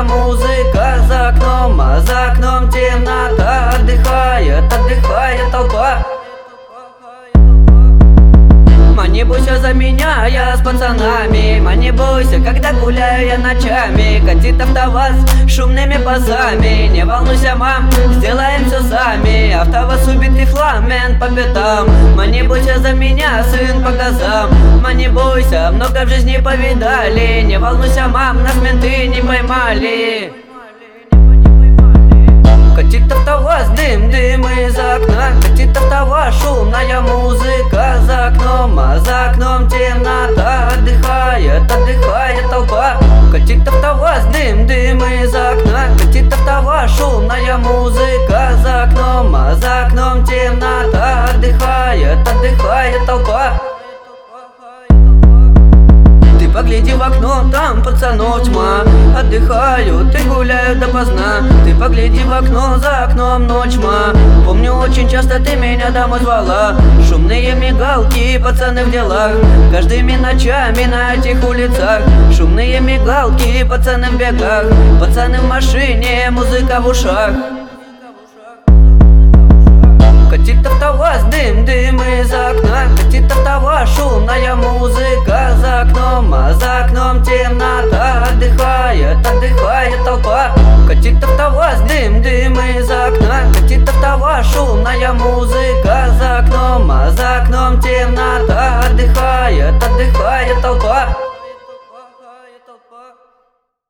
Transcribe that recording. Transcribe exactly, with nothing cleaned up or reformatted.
музыка за окном, а за окном темнота. Отдыхает, отдыхает толпа. Ма, не бойся за меня, я с пацанами. Ма, не бойся, когда гуляю я ночами. Катит АвтоВАЗ шумными базами. Не волнуйся, мам, сделаем все сами. АвтоВАЗ убитый фламен по пятам. Ма, не бойся за меня, сын по газам. Ма, не бойся, много в жизни повидали. Не волнуйся, мам, нас менты не поймали. Катит АвтоВАЗ, дым, дым из окна. Катит АвтоВАЗ, шумная музыка за окном, а за окном темнота. Отдыхает, отдыхает толпа. Катит АвтоВАЗ, дым, дым из окна. Катит АвтоВАЗ, шумная музыка за окном, а за окном темнота. Отдыхает, отдыхает толпа. Погляди в окно, там пацанов тьма. Отдыхают и гуляют допоздна. Ты погляди в окно, за окном ночь тьма. Помню, очень часто ты меня домой звала. Шумные мигалки, пацаны в делах. Каждыми ночами на этих улицах. Шумные мигалки, пацаны в бегах. Пацаны в машине, музыка в ушах. Катит АвтоВАЗ, дым, дым из окна. Катит АвтоВАЗ, шумная музыка за окном, а за окном темнота. Отдыхает, отдыхает толпа. Катит АвтоВАЗ, дым, дым из окна. Катит АвтоВАЗ, шумная музыка за окном, а за окном темнота.